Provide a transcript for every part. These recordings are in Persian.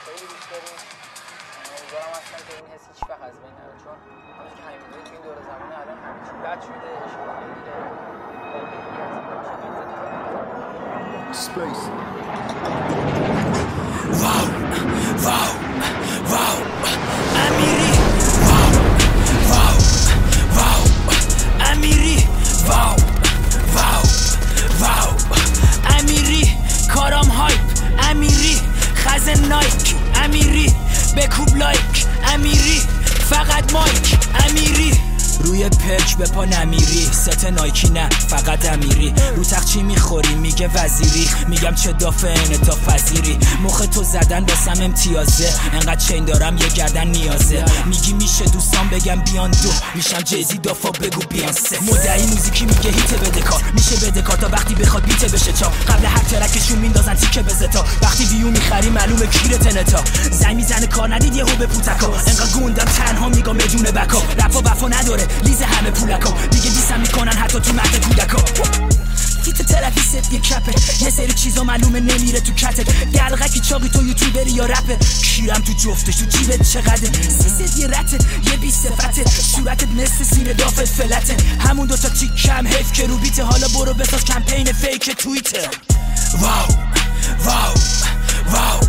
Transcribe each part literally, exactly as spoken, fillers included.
خیلی دوست داریم. امیدوارم اصلا که این حس هیچ وقت از بین نره، چون همونجوری که همین می‌دونید تو این دوره زمانه الان همه چی بد شده، اشتباه میگیره. Space. واو واو واو امیری واو واو واو امیری واو واو واو امیری کارام هایپ امیری خزن نایک امیری بکوب لایک امیری فقط مایک امیری روی پرچ به پا نمیری ست نایکی نه فقط امیری رو تخت چی میخوری میگه وزیری میگم چه دافه اینه تا فزیری مخ تو زدن واسم امتیازه انقدر چین دارم یه گردن نیازه میگی میشه دوستان بگم بیان دو میشم جیزی دافا بگو بیانسه مدعی موزیکی میگه هیت بده کار میشه بده کار تا وقتی بخواد بیت بشه چا قبل هر ترکشون میندازن تیکه بزتا وقتی ویو میخری معلومه کیره تنتا زنگ میزنه کار ندید یهو به پوتکا انقدر گوندم تنها میگم بدون بکا رپا وفا نداره لیز همه پولکا دیگه دیسم میکنن حتی تو مهد کودکا فیت ترپی ست یه کپه یه سری چیزا معلومه نمیره تو کتت دلغکی چاقی تو یوتیوبری یا رپه کیرم تو جفتش تو جیبت چقدر سیست یه رته یه بی صفته صورتت مثل سینه دافت فلته همون دوتا تیک کم حیف که رو بیته حالا برو بساز کمپین فیک توییته واو واو واو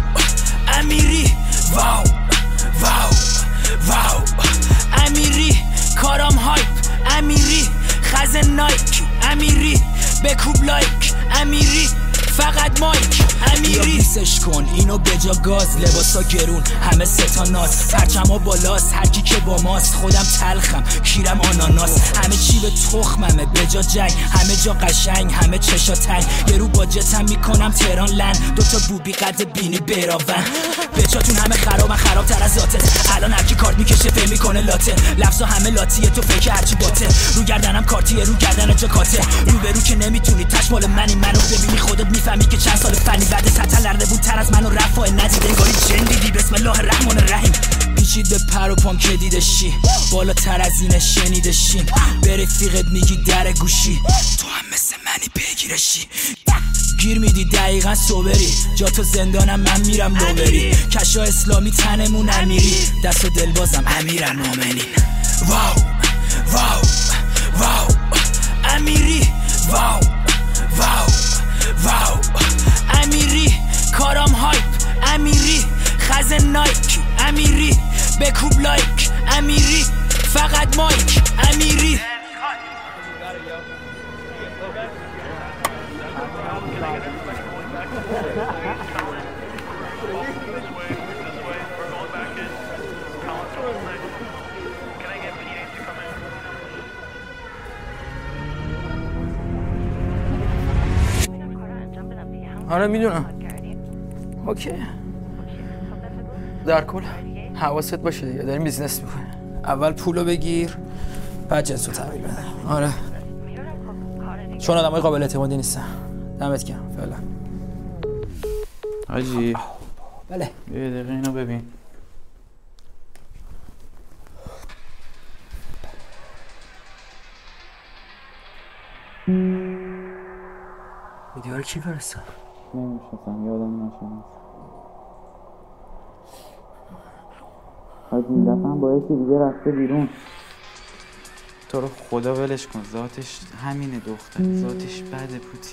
امیری واو واو واو امیری کارام هایپ امیری خزن نایک امیری بکوب لایک امیری فقط مایک امیری بیسش کن اینو بجا گاز لباسا گرون همه ستا ناز پرچما بالاست هرکی که با ماست خودم تلخم کیرم آناناس همه چی به تخممه بجا جنگ همه جا قشنگ همه چشا تنگ یه رو با جتم میکنم تهران لن دوتا بوبی قد بینی براون بچاتون همه خرابن خرابتر از ذاتت الان هرکی کارت میکشه فهم میکنه لاته لفظا همه لاتیه تو فکر هرچی باته رو گردنم کارتیه رو گردن جاکاته رو به رو که نمیتونی تش مال منی منو ببینی خودت میفهمی که چند سال فنی بعد سطح لرده بود تر از منو رفاه ندید انگاری جن دیدی بسم الله الرحمن الرحیم پیچید به پر و پام که دیدشی بالاتر از اینه شنیدشی به رفیقت میگی در گوشی تو هم مثل منی بگیرشی گیر میدی دقیقا صبری جا تو زندانم من میرم لوبری کشا اسلامی تنمون امیری دست و دل بازم امیرم مومنین واو واو واو امیری واو واو واو امیری کارام هایپ امیری خزن نایک امیری بکوب لایک امیری فقط مایک امیری آره میدونم. اوکی. در کل حواست باشه دیگه داریم بیزنس میکنیم. اول پولو بگیر بعد جنسو تحویل بده. آره. چون آدمای قابل اعتمادی نیستن. دمت گرم فعلا. حاجی بله. یه دقیقه اینو ببین. ویدیو رو کی فرستاد؟ نمیشناسم یادم نشد. حاجی این دفعه هم با یکی دیگه رفته بیرون. تو رو خدا ولش کن ذاتش همینه دختر ذاتش بده پوتی.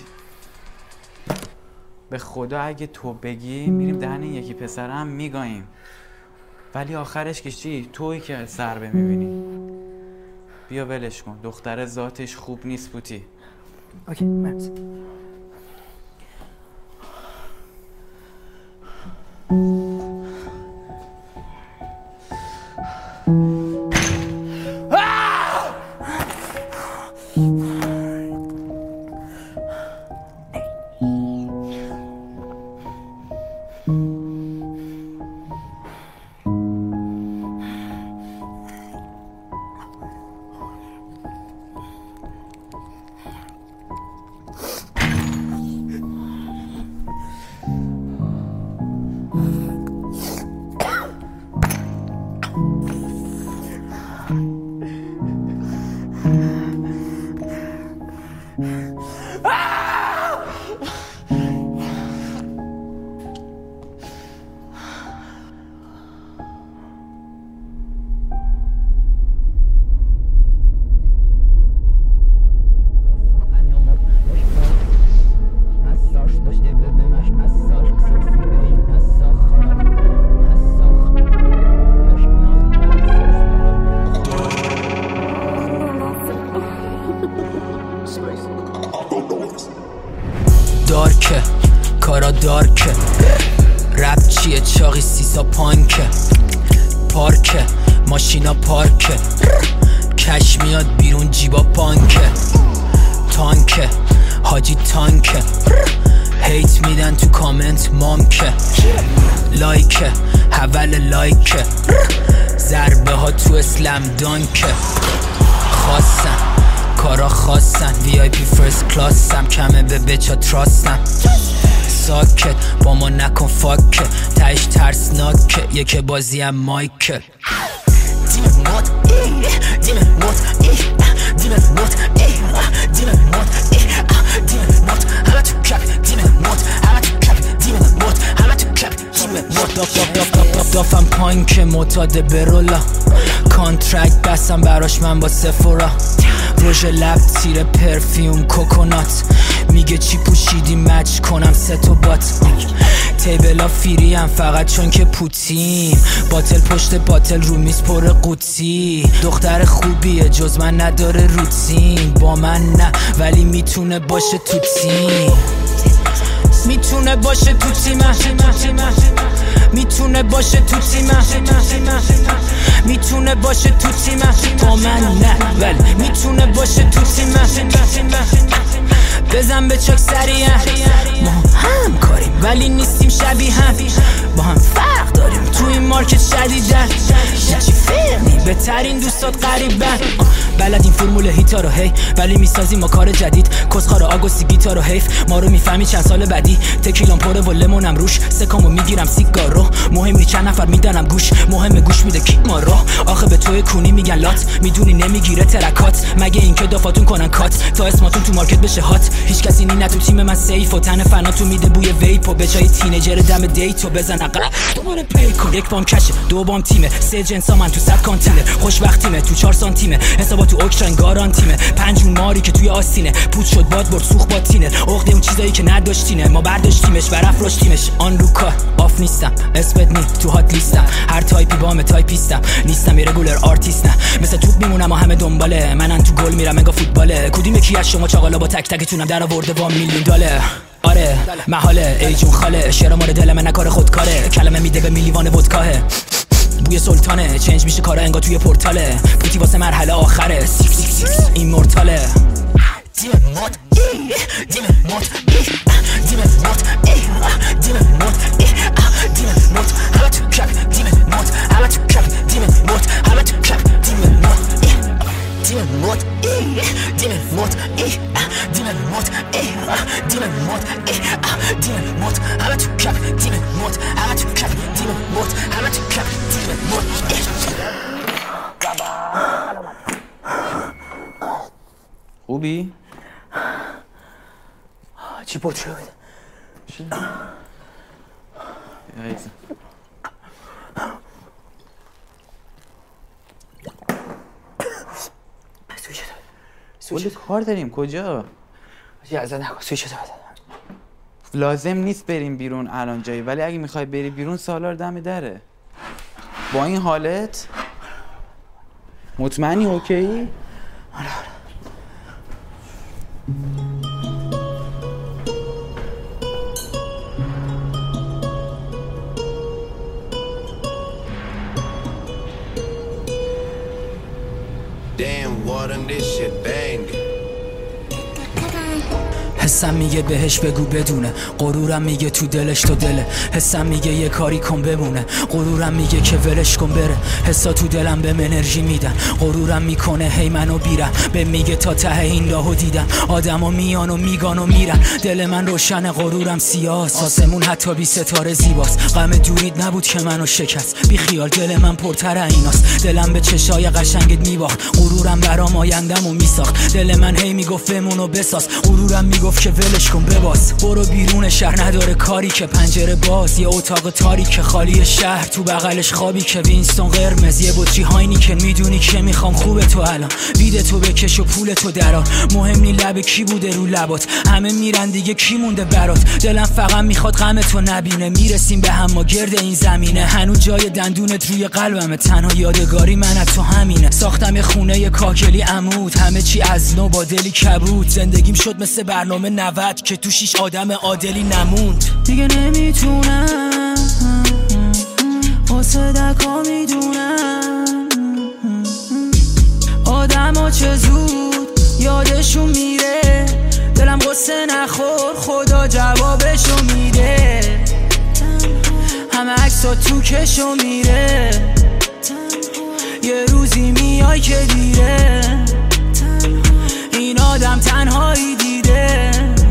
به خدا اگه تو بگی میریم دهن یکی پسر هم میگاییم ولی آخرش که چی؟ تویی که ضربه میبینی. بیا ولش کن دختر ذاتش خوب نیست پوتی. اوکی مرسی. پلیسا پانکه پارکه ماشینا پارکه کش میاد بیرون جیبا پانکه تانکه حاجی تانکه هیت میدن تو کامنت مامکه لایکه حول لایکه ضربه ها تو اسلم دانکه خواستن کارا خواستن وی آی پی فرست کلاسم کمه به بچا تراستم ساکت با ما نکن فاکه تایش ترسناکه یک بازی هم مایکه دیمه موت ای دیمه موت ای دیمه موت ای دیمه موت ای دیمه موت همه تو کپ دیمه موت همه تو کپ دیمه موت همه تو کپ دیمه موت دافم پانک معتاد برولا کانترکت بستم براش من با سفورا روژ لب تیر پرفیوم کوکونات میگه چی پوشیدی مچ کنم ست و بات تیبلا فیری هم فقط چون که پوتیم باتل پشت باتل رو میز پر قوطی دختر خوبیه جز من نداره روتین با من نه ولی میتونه باشه تو تیم میتونه باشه تو تیم میتونه باشه تو تیم میتونه باشه تو تیم با من نه ولی میتونه باشه تو تیم بزن به چاک سریع ما هم کاریم ولی نیستیم شبیه هم با هم فرق داریم تو این مارکت شدیدن چی فرقی بهترین دوستات قریبن بلد این فرمول هیتا رو هی ولی میسازیم ما کار جدید کسخار آگوستی گیتا رو حیف ما رو میفهمی چند سال بعدی تکیلام پره و لمونم روش سکامو میگیرم سیگار رو مهم نی چند نفر میدنم گوش مهم گوش میده کیک ما رو آخه به توی کونی میگن لات میدونی نمیگیره ترکات مگه اینکه دافاتون کنن کات تا اسماتون تو مارکت بشه هات هیچ کسی نی نه تو تیم من سیف و تن فناتو میده بوی ویپ و به جای تینیجر دم دیتو بزن عقل دوباره پی کن یک بام کشه دو بام تیمه سه جنسا من تو صد کانتینه خوشبختیمه تو چهار سانتیمه حسابا تو اوکشن گارانتیمه پنجون ماری که توی آستینه پوت شد باد برد سوخ با تینر عقده اون چیزایی که نداشتینه ما برداشتیمش و رفراشتیمش آن رو کار آف نیستم اسپد نی تو هات لیستم هر تایپی بام تایپیستم نیستم رگولر آرتیست نه مثل توپ میمونم و همه دنباله منن تو گل میرم انگار فوتباله کدوم یکی از شما چاقالا با تک تکتونم در آورده با میلیون دلار آره محاله ای جون خاله شعر مار دل من نکار خودکاره کلمه میده به میلیوان ودکاه بوی سلطانه چنج میشه کارا انگار توی پورتاله پوتی واسه مرحله آخره سیک سیک سیک این مورتاله دیمه موت ای دیمه موت ای دیمه موت ای دیمه موت ای دیمه موت همه تو کپ دیمه موت همه تو کپ دیمه موت همه تو کپ دیمه موت ای دیمه موت ای دیمه موت ای دیمه موت ای دیمه موت ای دیمه موت همه تو کپ دیمه موت همه تو کپ دیمه موت همه تو کپ دیمه موت خوبی؟ چی بود شد؟ ایزا سویچه داد کلی کار داریم کجا؟ یه ازا نکن سویچه داد لازم نیست بریم بیرون الان جایی ولی اگه میخوای بری بیرون سالار دم دره با این حالت مطمئنی اوکی؟ آره آره Damn, water, this shit bang. حسم میگه بهش بگو بدونه غرورم میگه تو دلش تو دله حسم میگه یه کاری کن بمونه غرورم میگه که ولش کن بره حسا تو دلم بهم انرژی میدن غرورم میکنه هی منو بیرم به میگه تا ته این راهو دیدم آدما میان و میگان و میرن دل من روشن غرورم سیاست آسمون حتی بی ستاره زیباست غم دورید نبود که منو شکست بی خیال دل من پرتر ایناست دلم به چشای قشنگت میباخت غرورم برام آیندمو میساخت دل من هی میگفت بمون و بساز غرورم میگفت که ولش کن بباس برو بیرون شهر نداره کاری که پنجره باز یه اتاق تاریک خالی شهر تو بغلش خوابی که وینستون قرمز یه بطری هاینی که میدونی که میخوام خوبه تو الان وید تو بکش و پول تو درار مهم نی لب کی بوده رو لبات همه میرن دیگه کی مونده برات دلم فقط میخواد غم تو نبینه میرسیم به هم ما گرد این زمینه هنوز جای دندونت روی قلبمه تنها یادگاری من از تو همینه ساختم یه خونه یه کاکلی عمود همه چی از نو با دلی کبود زندگیم شد مثل برنامه نود که تو شیش آدم عادلی نموند دیگه نمیتونم حسدکا میدونن آدم ها چه زود یادشون میره، دلم قصه نخور خدا جوابشو میده، همه عکسا تو کشو میره، یه روزی میای که دیره، این آدم تنهایی دیده.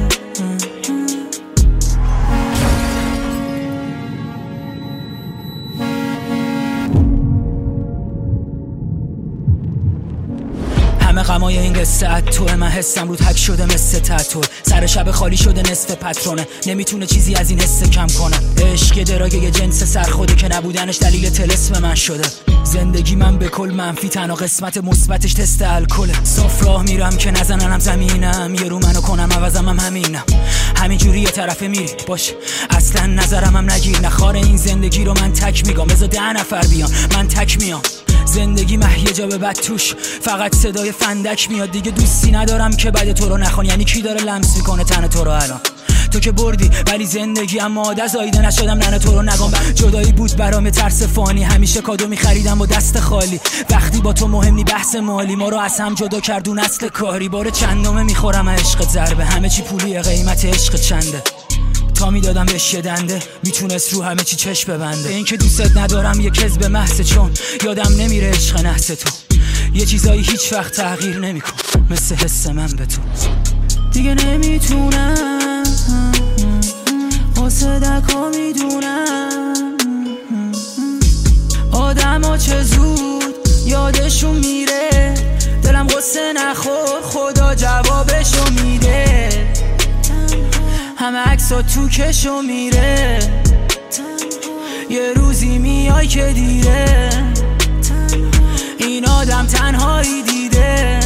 همه غمای این قصه توه، من حسم رو تک شده مثل تتور، سر شب خالی شده نصف پترونه، نمیتونه چیزی از این حس کم کنه، عشق دراگه یه جنس سرخوده که نبودنش دلیل طلسم من شده، زندگی من به کل منفی، تنها قسمت مثبتش تست الکله، صاف راه میرم که نزننم زمینم، یه رو منو کنم عوضم هم همینم، همینجوری یه طرفه میری باش اصلا نظرم هم نگیر، نخوار این زندگی رو من تک میگم، بذار ده نفر بیان من تک میام، زندگی مه یه جا به بد توش فقط صدای فندک میاد، دیگه دوستی ندارم که بعد تو رو نخوان، یعنی کی داره لمس میکنه تن تو رو الان، تو که بردی ولی زندگی اما عادت زایده نشدم ننه تو رو نگم، جدایی بود برام ترس فانی، همیشه کادو میخریدم با دست خالی، وقتی با تو مهم نی بحث مالی، ما رو از هم جدا کردون اصل کاری، بار چندمه میخورم عشقت ضربه، همه چی پولیه قیمت عشق چنده، تا میدادم بهش یه دنده میتونست رو همه چی چشم ببنده، این که دوست ندارم یه کذب محض، چون یادم نمیره عشق نحس تو، یه چیزایی هیچ وقت تغییر نمیکن مثل حس من به تو، دیگه نمیتونم حسدکا میدونم آدم ها چه زود یادشون میره، دلم قصه نخور خدا جوابشو میده، همه عکسا تو کشو میره، یه روزی میای که دیره، این آدم تنهایی دیده.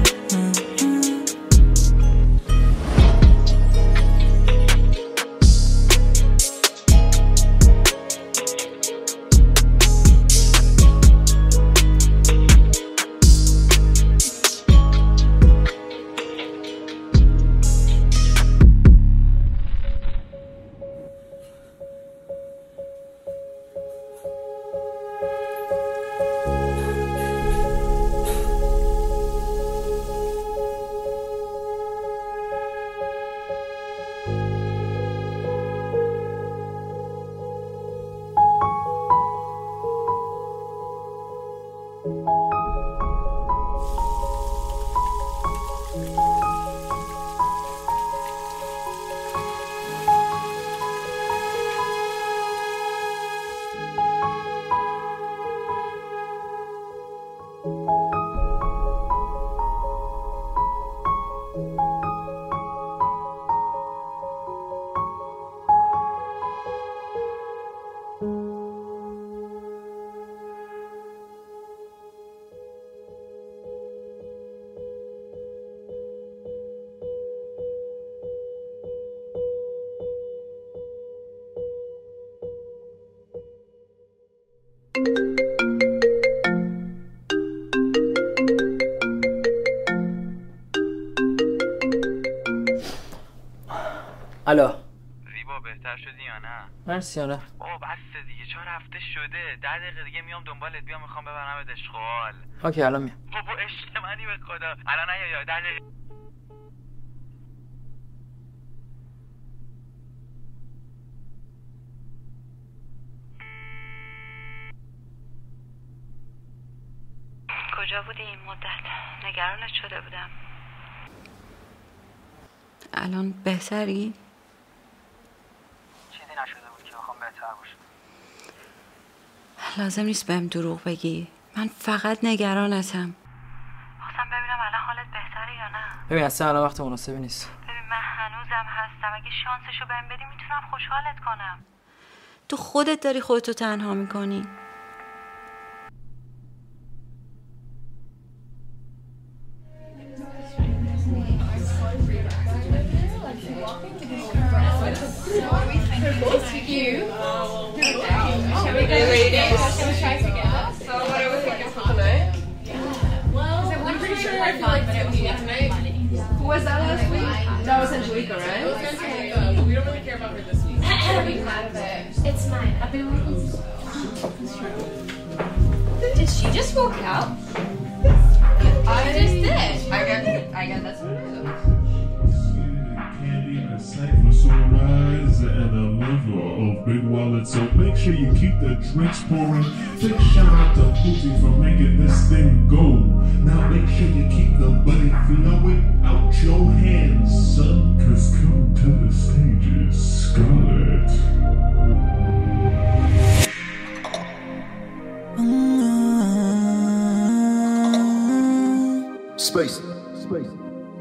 الو ریبا بهتر شدی یا نه؟ مرسی. آره بابا بسته دیگه، چهار هفته شده، ده دقیقه دیگه میام دنبالت، بیام میخوام ببرمت اشغال. اوکی الان میام. بابا عشق منی به خدا، الان نیا یا ده دقیقه. کجا بودی این مدت؟ نگرانت شده بودم. الان بهتری؟ چیزی نشده بود که بخوام بهتر باشم. لازم نیست بهم دروغ بگی، من فقط نگرانتم. خواستم ببینم الان حالت بهتره یا نه. ببین اصلا الان وقت مناسبی نیست. ببین من هنوزم هستم، اگه شانسشو بهم بدی میتونم خوشحالت کنم. تو خودت داری خودتو تنها میکنی. Was that last week? That was Angelica, right? We don't really care about her this week. It's mine. I've been Did she just walk out? I just did. I guess. I guess that's what it is. Candy, a cipher, so rise, and a liver of big wallet. So make sure you keep the drinks pouring. Big shout out to Pootie for making this thing go. Now make sure you keep the money flowing out your hands, son. Cause come to the stage is Scarlett. Space. Space.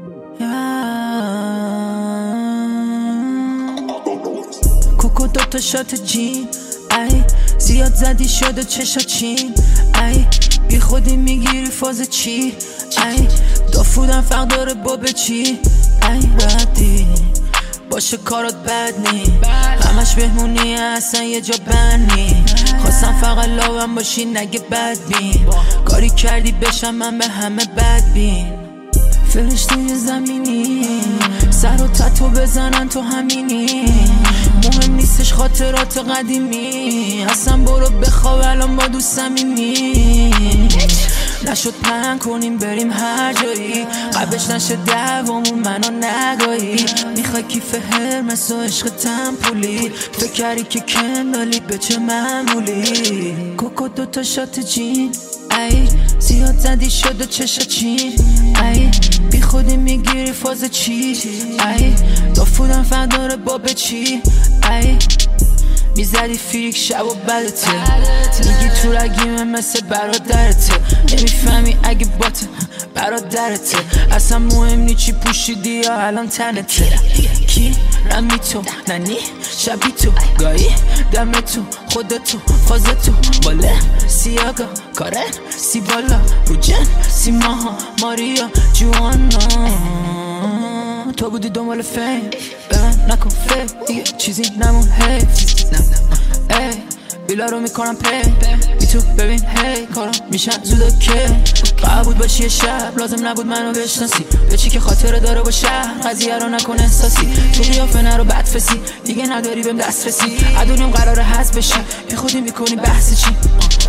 کوکو دوتا شات جین ای زیاد زدی شده چشا چین ای بی خودی میگیری فاز چی ای دافودم فرق داره با به چی ای ردی باشه کارات بد نی همش بهمونی اصلا یه جا بنی خواستم فقط لاوم باشی نگه بد بین کاری کردی بشم من به همه بد بین فرشته زمینی سر و تتو بزنن تو همینی مهم نیستش خاطرات قدیمی اصلا برو بخواب الان با دوست صمیمی نشد پن کنیم بریم هر جایی قبلش نشه دوامون منو نگایی میخوای کیف هرمس و عشق تمپولی فکر کردی که کندالی به چه معمولی کوکو دوتا شات جین ای زیاد زدی شده چشا چین ای بی خودی میگیری فاز چی ای دافودم فرداره با به چی ای میزدی فیک شب و بدته میگی تو رگیمه مثل برادرته نمیفهمی اگه باته برادرته اصلا مهم نی چی پوشیدی یا الان تنته کی رمی تو ننی شبی تو گایی دم تو خودتو فازتو باله سیاگا کارن سی بالا رو جن سی ماها ماریا جوانا تو بودی دنبال فیم به من نکن فیم دیگه چیزی نمون حیف ای بیلا رو میکنم پی بی تو ببین هی کارم میشن زود که قرار بود باشی یه شب لازم نبود منو بشناسی به چی که خاطره داره با شهر قضیه رو نکن احساسی تو قیافه نرو بد فسی دیگه نداری بهم دست رسی ادونیم قراره حذف بشی بی خودی میکنی بحث چی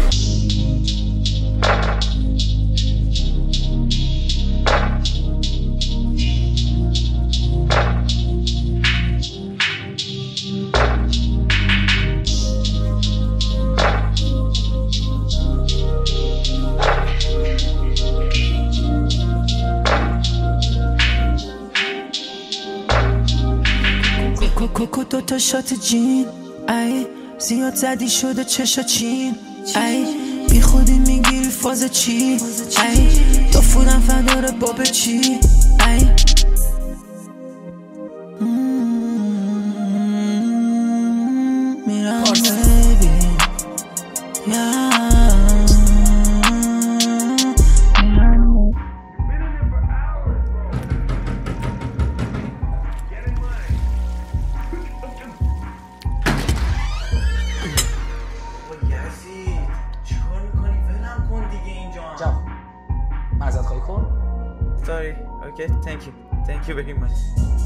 کوکو دوتا شات جین ای زیاد زدی شده چشا چین ای بی خودی میگیری فاز چی ای دافودم فرداره با به چی ای میرم ببین یا معذرت خواهی کن. Sorry. Okay. Thank you. Thank you very much.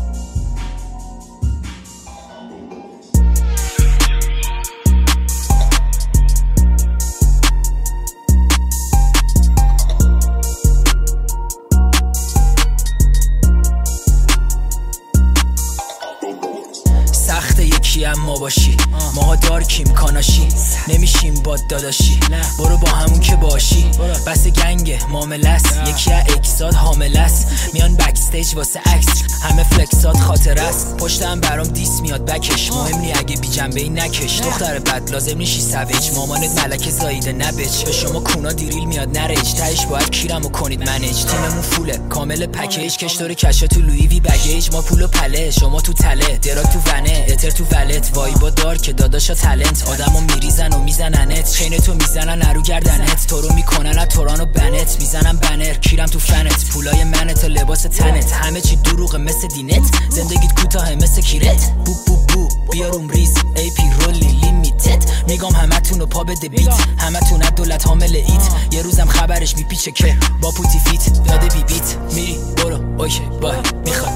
سخته یکی اما باشی ماها دارکیم کاناشی نمیشیم باد داداشی برو با همون که باشی بس گنگ معامله است یکی از اکساد حامله است میان بکستیج واسه عکس همه فلکسات خاطره است پشتم برام دیس میاد بکش مهم نی اگه بی جنبه ای نکش دختر بد لازم نیشی سویج مامانت ملک زاییده نبچ به شما کونا دیریل میاد نرج تهش باید کیرمو کنید منیج تیممون فوله کامل پکیج کش داره کشا تو لویی وی بگیج ما پولو پله شما تو تله دراگ تو ونه اتر تو ولت وایبا دار که داداشا تالنت آدمو میریزن و میزننت چین تو میزنن نرو گردنت تو رو میکنن توران و بنت میزنن بنر کیرم تو فنت پولای منت لباس تنت همه چی دروغه مثل دینت زندگیت کوتاه مثل کیرت بو بو بو بیاروم ریز ای پی رولی لیمیتد میگم همتون رو پا بده بیت همتون از دولت حامل ایت یه روزم خبرش میپیچه که با پوتی فیت داده بی بیت میری برو اوکی بای میخوای بخوای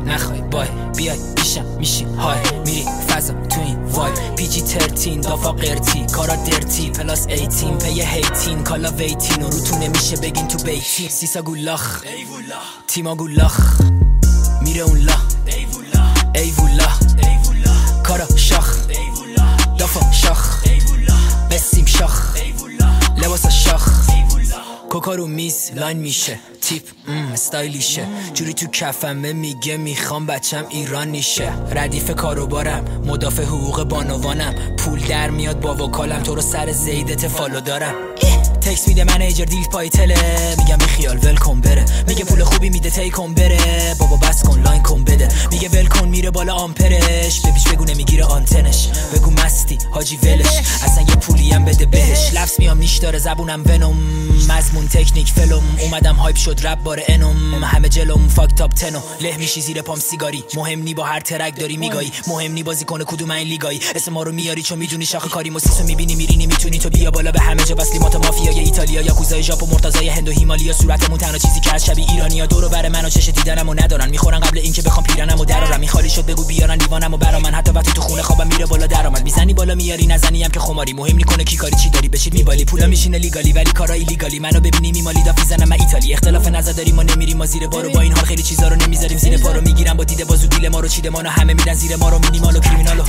نخوای بای بیای پیشم میشی های میری فضا تو این وایب پی جی ترتین دافا قرتی کارا درتی پلاس ایتین پی هیتین کالا ویتین و روتون نمیشه بگین تو بیتی سیسا گولاخ تیما گولاخ میره اون لا ایوولا کارا شاخ دافا شاخ بسیم شاخ لباسا شاخ کوکا رو میز لاین میشه تیپ ام استایلیشه جوری تو کفمه میگه میخوام بچم ایرانیشه ردیف کاروبارم مدافع حقوق بانوانم پول در میاد با وکالم تو رو سر زیدت فالو دارم تکس میده منیجر دیل پای تله میگم بی خیال ول کن بره میگه پول خوبی میده تی کن بره بابا بس کن لاین کن بده میگه ول کن میره بالا آمپرش ببیش بگو نمیگیره آنتنش بگو مستی حاجی ولش اصلا یه پولی هم بده بهش لفظ میام نیش داره زبونم ونوم مضمون تکنیک فلم اومدم هایپ شد رپ باره انوم همه جلوم فاک تاپ تنو له میشی زیر پام سیگاری مهم نی با هر ترک داری میگایی مهم نی بازی کنه کدوم این لیگایی اسم ما رو میاری چون میدونی شاخه کاری موسیسو میبینی میرینی میتونی تو بیا بالا به همه جا بس لیمات مافیا ایتالیا یا کوزای ژاپن مرتضای هند و هیمالیا صورتمون تنها چیزی که از شبیه ایرانیا دور و بر منو چش دیدنمو ندارن میخورن قبل اینکه بخوام پیرنمو درارم میخالی شد بگو بیارن دیوانمو برا من حتی وقتی تو خونه خوابم میره بالا درآمد میزنی بالا میاری نزنی هم که خماری مهم نی کنه کی کاری چی داری بشید میبالی پولا میشینه لیگالی ولی کارا ایلیگالی منو ببینی میمالی داف میزنم من ایتالی اختلاف نظر داریم ما نمیریم ما زیر بارو با این حال خیلی چیزا رو نمیذاریم زیر پا رو میگیرم با دیده بازو دیل ما رو چیده ما همه میرن زیر ما رو مینیمال و کریمینالو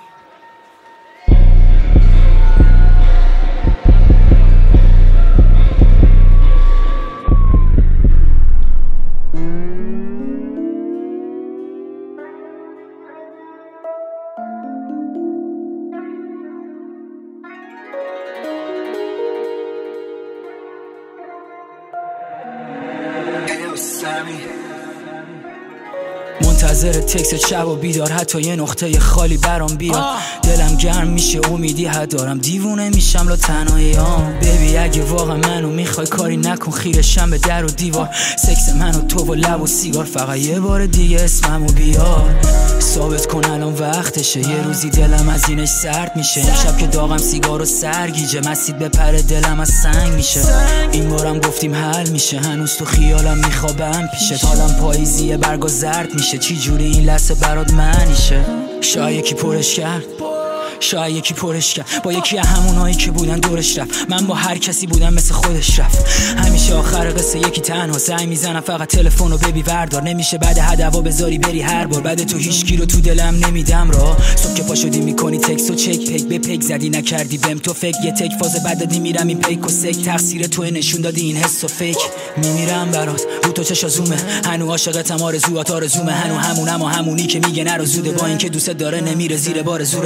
منتظر تکست شب و بیدار حتی یه نقطه خالی برام بیاد دلم گرم میشه امیدی حد دارم دیوونه میشم لا تنهایی ها ببی اگه واقعا منو میخوای کاری نکن خیرشم به در و دیوار سکس منو تو و لب و سیگار فقط یه بار دیگه اسممو بیار ثابت کن الان وقتشه یه روزی دلم از اینش سرد میشه امشب که داغم سیگار و سرگیجه مسید به پر دلم از سنگ میشه این بارم گفتیم حل میشه هنوز تو خیالم میخوابم پیشت حالم پاییزیه برگا زرد میشه چی جوری این لحظه برات منیشه شاید یکی پرش کرد شاید یکی پرش کرد با یکی از همونایی که بودن دورش رفت من با هر کسی بودم مثل خودش رفت همیشه آخر قصه یکی تنها زنگ میزنم فقط تلفن رو ببی وردار نمیشه بعد هدوا بذاری بری هر بار بعد تو هیچکی رو تو دلم نمیدم را صبح که پا شدی میکنی تکست و چک پیک به پیک زدی نکردی بهم تو فکر یه تک فاز بعد دادی میرم این پیک و سک تقصیر تو نشون دادی این حس و فیک میمیرم برات رو تو چشا زومه هنو عاشقتم آرزوات آرزومه هنو همونم و همونی که میگه نرو زوده با اینکه دوست داره نمیره زیر بار زوره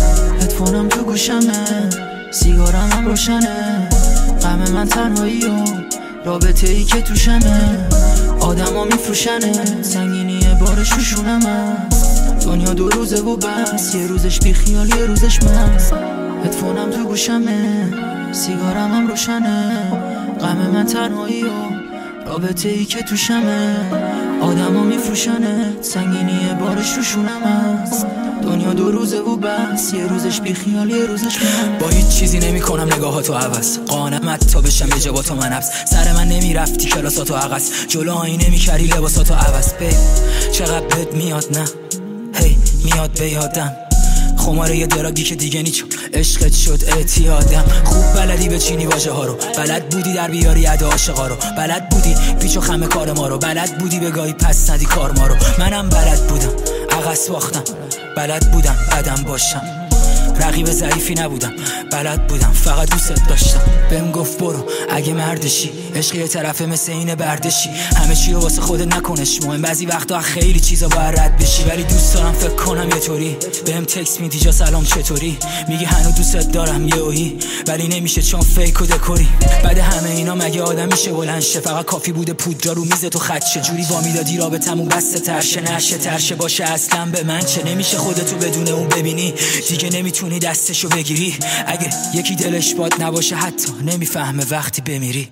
هدفونم تو گوشمه سیگارم هم روشنه غم من تنهایی و رابطه ای که توشمه آدم ها میفروشنه سنگینی بارش روشونمه دنیا دو روزه و بس یه روزش بی خیال یه روزش مست هدفونم تو گوشمه سیگارم هم روشنه غم من تنهایی و رابطه ای که توشمه آدم ها میفروشنه سنگینی بارش روشونمه دنیا دو روزه و بس یه روزش بی خیال یه روزش من با هیچ چیزی نمی کنم نگاهاتو عوض قانمت تا بشم یه جواتو من حبس سر من نمی رفتی کلاساتو عقص جلو آینه نمی کردی لباساتو عوض بی چقدر بد میاد نه هی میاد به یادم خماره یه دراگی که دیگه نیچو عشقت شد اعتیادم خوب بلدی به چینی واژه ها رو بلد بودی در بیاری عده عاشقا رو بلد بودی پیچ و خم کار ما رو بلد بودی بگاهی پس ندی کار ما رو منم بلد بودم عقص باختم بلد بودم قدم باشم رقیب ضعیفی نبودم بلد بودم فقط دوست داشتم بهم گفت برو اگه مردشی عشق یه طرفه مثل اینه بردشی همه چی رو واسه خودت نکنش مهم بعضی وقتا خیلی چیزا باید رد بشی ولی دوست دارم فکر کنم یه طوری بهم تکست میدی جا سلام چطوری میگی هنوز دوست دارم یهویی ولی نمیشه چون فیک و دکوری بعد همه اینا مگه آدم میشه بلند شه فقط کافی بوده پودرا رو میز تو خط شه جوری وامی دادی رابطمون بسته ترشه نشه ترشه باشه اصلا به من چه نمیشه خودتو بدون اون ببینی دیگه نمیتونی دستشو بگیری اگه یکی دلش باد نباشه حتی نمیفهمه وقتی بمیری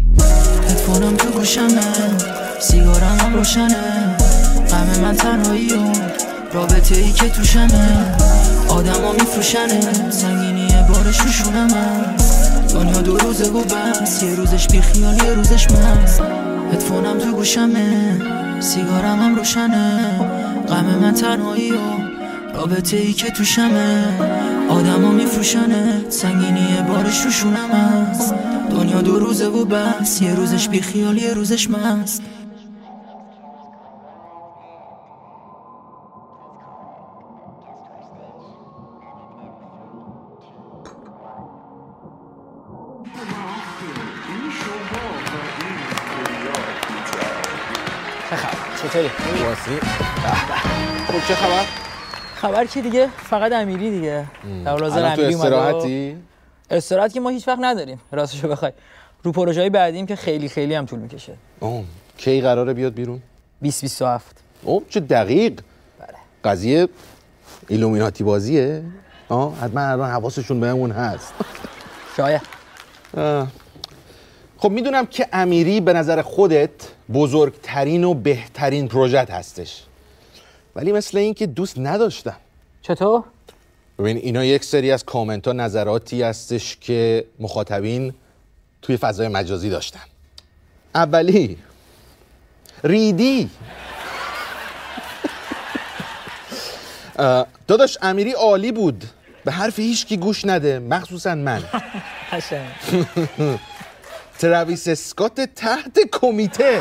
هدفونم تو گوشمه سیگارم هم روشنه غم من تنهایی و رابطه ای که توشمه آدم ها میفروشنه سنگینی بارش روشونمه دنیا دو روزه و بس یه روزش بی خیال یه روزش مست هدفونم تو گوشمه سیگارم هم روشنه، غم من تنهایی و رابطه ای که توشمه، آدم ها میفروشنه، سنگینی بارش روشونم هست، دنیا دو روزه و بس، یه روزش بی خیال یه روزش مست. چطوری؟ واسی خب چه خبر؟ خبر که دیگه فقط امیری دیگه. در لازم الان تو امیری استراحتی؟ استراحت که ما هیچ وقت نداریم راستشو بخوای. رو پروژه‌های بعدیم که خیلی خیلی هم طول میکشه. اوه کی قراره بیاد بیرون؟ بیست بیست و هفت. اوه چه دقیق. بله. قضیه ایلومیناتی بازیه؟ آه حتما الان حواسشون بهمون هست. شاید. آه. خب میدونم که امیری به نظر خودت بزرگترین و بهترین پروژه هستش، ولی مثل این که دوست نداشتم. چطور؟ ببین اینا یک سری از کامنت ها نظراتی هستش که مخاطبین توی فضای مجازی داشتن. اولی ریدی. داداش امیری عالی بود، به حرف هیچ کی گوش نده، مخصوصا من. تراویس اسکات تحت کمیته.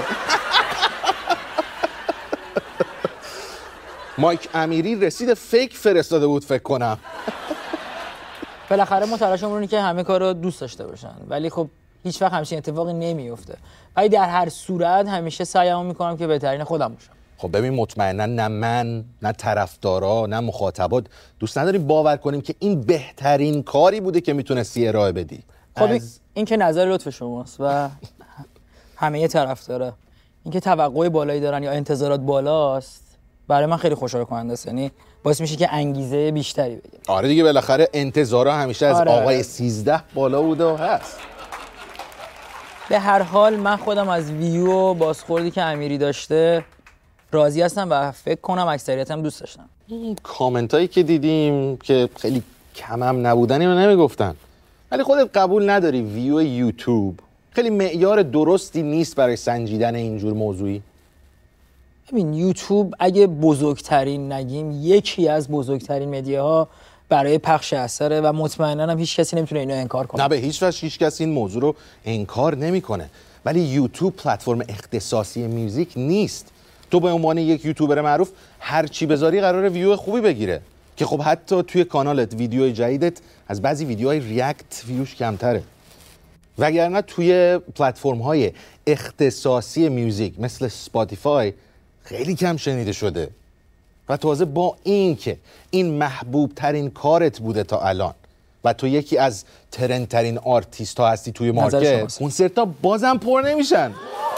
مایک امیری رسید فیک فرستاده بود فکر کنم. بالاخره ما تلاشمون اینه که همه کارو دوست داشته باشن، ولی خب هیچ وقت همچین اتفاقی نمیفته. ولی در هر صورت همیشه سعیمو میکنم که بهترین خودم باشم. خب ببین مطمئنا نه من نه طرفدارا نه مخاطبات دوست نداریم باور کنیم که این بهترین کاری بوده که میتونستی ارائه بدی. خب از... این که نظر لطف شماست و همه طرفدارا این که توقع بالایی دارن یا انتظارات بالاست برای من خیلی خوشحال کننده است. یعنی باعث میشه که انگیزه بیشتری بگیرم. آره دیگه بالاخره انتظارا همیشه از آره. آقای سیزده بالا بوده و هست. به هر حال من خودم از ویو و بازخوردی که امیری داشته راضی هستم و فکر کنم اکثریتم دوست داشتم. این کامنت هایی که دیدیم که خیلی کم هم نبودن اینو نمیگفتن، ولی خودت قبول نداری ویو یوتیوب خیلی معیار درستی نیست برای سنجیدن اینجور موضوعی؟ ببین یوتیوب اگه بزرگترین نگیم یکی از بزرگترین مدیاها برای پخش اثره و مطمئنا هم هیچ کسی نمیتونه اینو انکار کنه. نه به هیچ وجه هیچ کسی این موضوع رو انکار نمیکنه، ولی یوتیوب پلتفرم اختصاصی موزیک نیست. تو به عنوان یک یوتیوبر معروف هر چی بذاری قراره ویو خوبی بگیره، که خب حتی توی کانالت ویدیوی جدیدت از بعضی ویدیوهای ریاکت ویوش کمتره. وگرنه توی پلتفرم های اختصاصی موزیک مثل اسپاتیفای خیلی کم شنیده شده و تازه با این که این محبوب ترین کارت بوده تا الان و تو یکی از ترند ترین آرتیست ها هستی توی مارکت، کنسرت ها بازم پر نمیشن.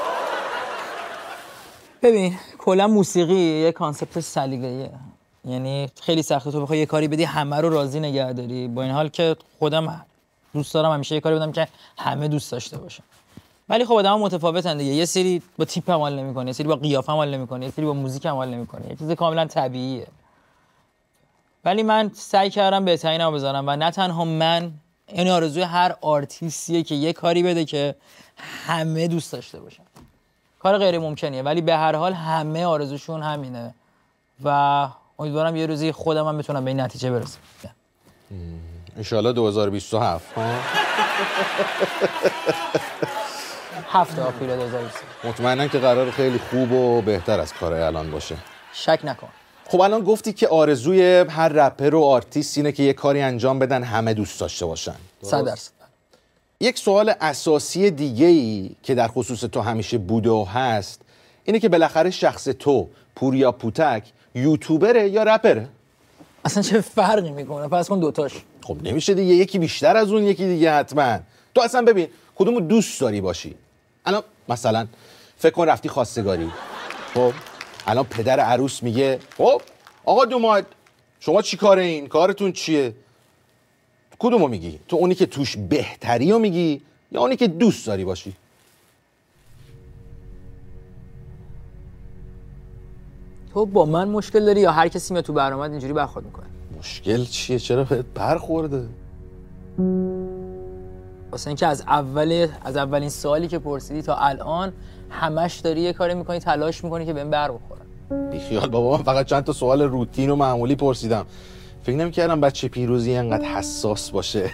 ببین کلا موسیقی یه کانسپت سلیقه‌ایه، یعنی خیلی سخته تو بخوای یه کاری بدی همه رو راضی نگه داری. با این حال که خودم دوست دارم همیشه یه کاری بدم که همه دوست داشته باشن، ولی خب آدم‌ها متفاوتن دیگه. یه سری با تیپ عمل نمی‌کنه، یه سری با قیافه عمل نمی‌کنه، یه سری با موزیک عمل نمی‌کنه، یه چیز کاملا طبیعیه. ولی من سعی کردم بهترینمو بذارم و نه تنها من، این آرزوی هر آرتیستیه که یه کاری بده که همه دوست داشته باشن. کار غیر ممکنیه ولی به هر حال همه آرزوشون همینه و امیدوارم یه روزی خودم هم بتونم به این نتیجه برسم. ان شاءالله دو هزار و بیست و هفت هفت آپریل دو هزار و بیست. مطمئنم که قرار خیلی خوب و بهتر از کارهای الان باشه. شک نکن. خب الان گفتی که آرزوی هر رپر و آرتیست اینه که یه کاری انجام بدن همه دوست داشته باشن. صد درصد. یک سوال اساسی دیگه‌ای که در خصوص تو همیشه بوده و هست اینه که بالاخره شخص تو پوریا پوتک یوتیوبره یا رپره؟ اصلا چه فرقی میکنه؟ پس کن دوتاش. خب نمیشه دیگه، یکی بیشتر از اون یکی دیگه حتما. تو اصلا ببین کدومو دوست داری باشی. الان مثلا فکر کن رفتی خواستگاری، خب الان پدر عروس میگه خب آقا دوماد شما چی کاره این؟ کارتون چیه؟ کدومو میگی؟ تو اونی که توش بهتری رو میگی یا اونی که دوست داری باشی؟ تو با من مشکل داری یا هر کسی میاد تو برنامه اینجوری برخورد میکنه؟ مشکل چیه؟ چرا بهت برخورده؟ واسه اینکه از اول از اولین سوالی که پرسیدی تا الان همش داری یه کاری میکنی، تلاش میکنی که بهم بر بخوره. بی خیال بابا، من فقط چند تا سوال روتین و معمولی پرسیدم. فکر نمی‌کردم بچه پیروزی انقدر حساس باشه.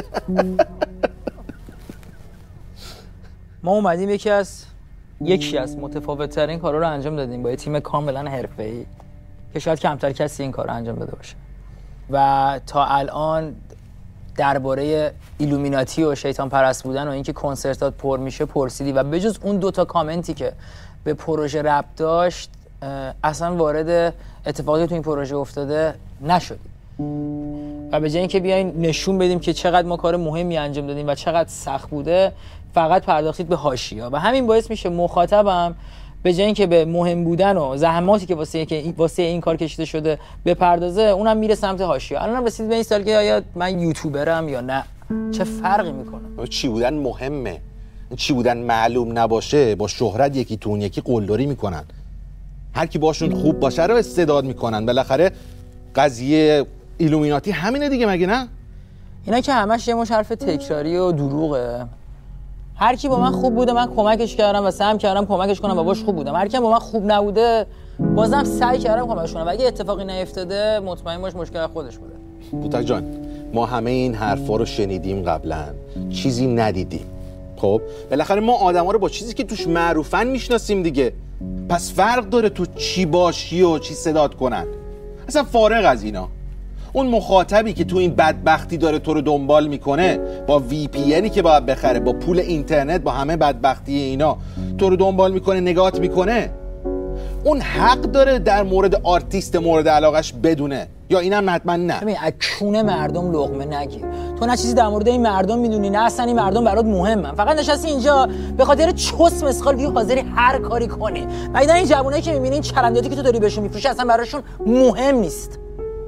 ما اومدیم یکی از یکی از متفاوت‌ترین کارا رو انجام دادیم با یه تیم کاملا حرفه‌ای که شاید کمتر کسی این کار رو انجام داده باشه و تا الان درباره ایلومیناتی و شیطان پرست بودن و اینکه کنسرتات پر میشه پرسیدی و بجز اون دوتا کامنتی که به پروژه ربط داشت اصلا وارد اتفاقی تو این پروژه افتاده نشدی و به جای اینکه بیاین نشون بدیم که چقدر ما کار مهمی انجام دادیم و چقدر سخت بوده فقط پرداختید به حاشیه‌ها و همین باعث میشه مخاطبم به جای اینکه به مهم بودن و زحماتی که واسه که واسه این کار کشیده شده بپردازه اونم میره سمت حاشیه. الانم رسید به این سال که آیا من یوتیوبرم یا نه، چه فرقی میکنه؟ چی بودن مهمه، چی بودن معلوم نباشه. با شهرت یکی تون یکی قلدری میکنن، هر کی باشون خوب باشه رو استعداد میکنن. بالاخره قضیه ایلومیناتی همینه دیگه، مگه نه؟ اینا که همش یه مش حرف تکراری و دروغه. هر کی با من خوب بوده من کمکش کردم و سعی کردم کمکش کنم و باش خوب بودم. هر کی با من خوب نبوده بازم سعی کردم کمکش کنم و اگه اتفاقی نیفتاده مطمئن باش مشکل خودش بوده. بوتک جان، ما همه این حرفا رو شنیدیم قبلا، چیزی ندیدیم. خب بالاخره ما آدما رو با چیزی که توش معروفن میشناسیم دیگه. پس فرق داره تو چی باشی و چی صدات کنن. اصلا فارغ از اینا، اون مخاطبی که تو این بدبختی داره تو رو دنبال میکنه با وی پی اینی که باید بخره، با پول اینترنت، با همه بدبختی اینا تو رو دنبال میکنه، نگات میکنه، اون حق داره در مورد آرتیست مورد علاقش بدونه، یا اینم حتما نه. ببین از کونه مردم لقمه نگیر. تو نه چیزی در مورد این مردم میدونی نه اصلا این مردم برات مهمن. فقط نشستی اینجا به خاطر چوس مسخال بیو حاضری هر کاری کنی. مگه این جوونایی که میبینی این چرندیاتی که تو داری بهشون میفروشی اصلا براشون مهم نیست.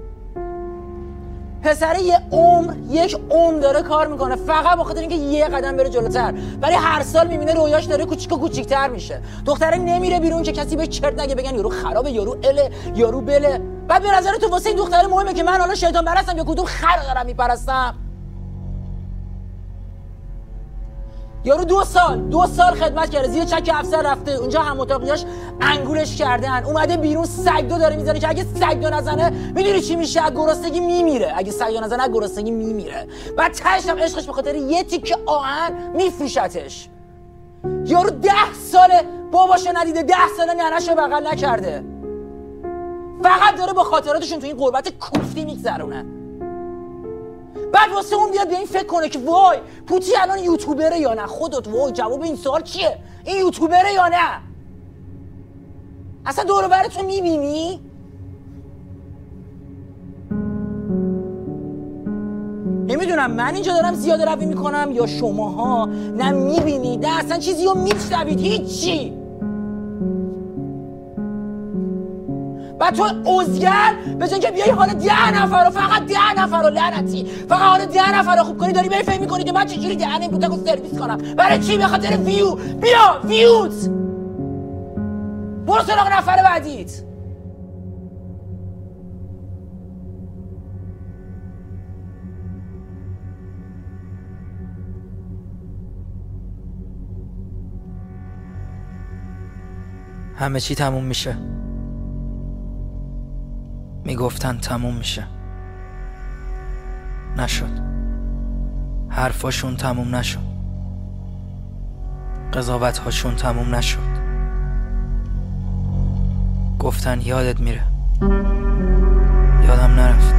پسره یه عمر یک عمر داره کار میکنه فقط به خاطر اینکه یه قدم بره جلوتر، ولی هر سال میبینه رویاش داره کوچیک و کوچیک‌تر میشه. دختره نمیره بیرون که کسی بهش چرت نگه، بگن یارو خرابه، یارو اله، یارو بله. بعد به نظر تو واسه این دختره مهمه که من حالا شیطان پرستم یا کدوم خر دارم میپرستم؟ یارو دو سال دو سال خدمت کرده، زیر چک افسر رفته اونجا، هم اتاقیاش انگولش کردن، اومده بیرون سگدو داره میزنه که اگه سگدو نزنه میدونی چی میشه؟ از گرسنگی میمیره. اگه سگدو نزنه از گرسنگی میمیره. بعد تهش هم عشقش به خاطر یه تیکه آهن میفروشتش. یارو ده ساله باباشو ندیده، ده ساله ننه‌شو بغل نکرده، فقط داره با خاطراتشون تو این غربت کوفتی میگذرونه. بعد واسه اون بیاد به این فکر کنه که وای پوتی الان یوتیوبره یا نه. خودت وای جواب این سوال چیه؟ این یوتیوبره یا نه؟ اصلا دور و برتون میبینی؟ نمیدونم من اینجا دارم زیاده روی میکنم یا شماها نه میبینید نه اصلا چیزی رو میشنوید، هیچی. بعد تو عزگر به جای که بیای حال ده نفر رو فقط ده نفر رو لعنتی فقط حال ده نفر رو خوب کنی داری بری فکر میکنی که من چجوری دهن این بوتک رو سرویس کنم. برای چی؟ به خاطر ویو. بیا ویوت، برو سراغ نفر بعدیت. همه چی تموم میشه. میگفتن تموم میشه، نشد. حرفاشون تموم نشد، قضاوت‌هاشون تموم نشد. گفتن یادت میره، یادم نرفت.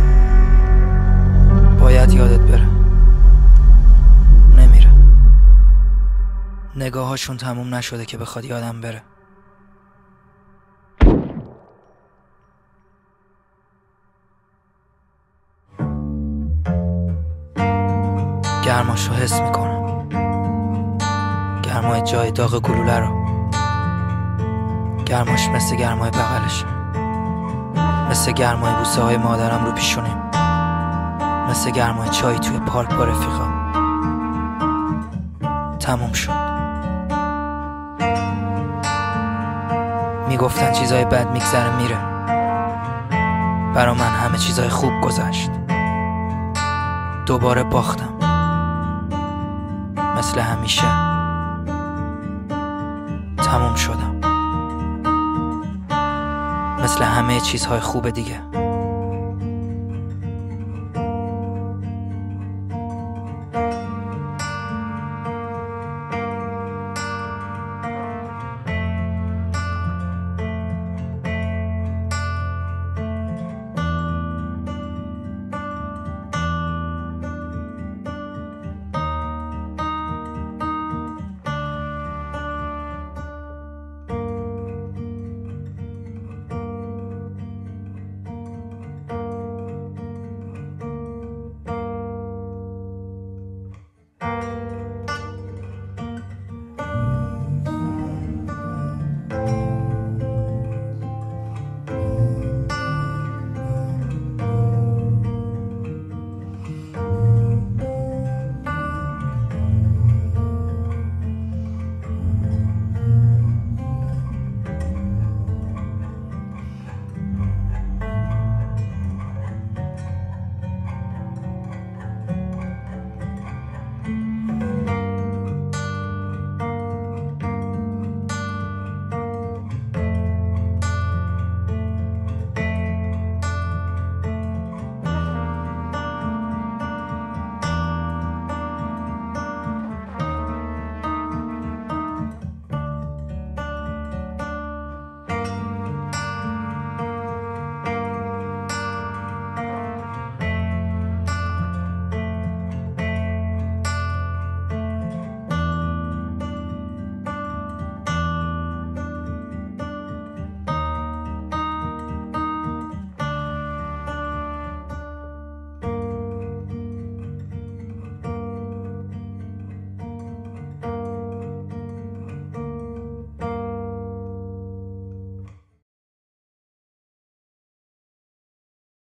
باید یادت بره، نمیره. نگاهاشون تموم نشده که بخواد یادم بره. گرماشو حس میکنم، گرمای جای داغ گلوله رو. گرماش مثل گرمای بغلشه، مثل گرمای بوسه های مادرم رو پیشونیم، مثل گرمای چای توی پارک با رفیقا. تموم شد. میگفتن چیزای بد میگذره میره، برا من همه چیزای خوب گذشت. دوباره باختم، مثل همیشه تموم شدم، مثل همه چیزهای خوب دیگه.